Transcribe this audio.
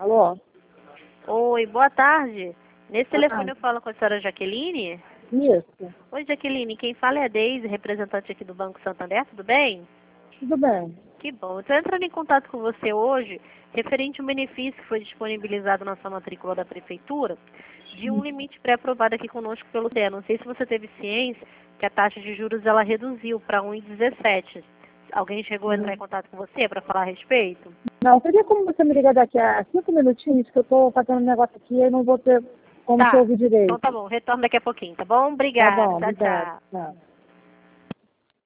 Alô? Oi, boa tarde. Nesse Boa telefone tarde. eu falo com a senhora Jaqueline? Isso. Oi, Jaqueline, quem fala é a Deise, representante aqui do Banco Santander, tudo bem? Tudo bem. Que bom. Estou entrando em contato com você hoje, referente a um benefício que foi disponibilizado na sua matrícula da Prefeitura, de um limite pré-aprovado aqui conosco pelo CE. Não sei se você teve ciência que a taxa de juros ela reduziu para 1,17. Alguém chegou a entrar em contato com você para falar a respeito? Não, seria como você me ligar daqui a 5 minutinhos, que eu estou fazendo um negócio aqui e não vou ter como te Tá. ouvir Então direito. tá bom, retorno daqui a pouquinho, tá bom? Tá Obrigada. bom, Tchau, obrigado. tchau. Tchau.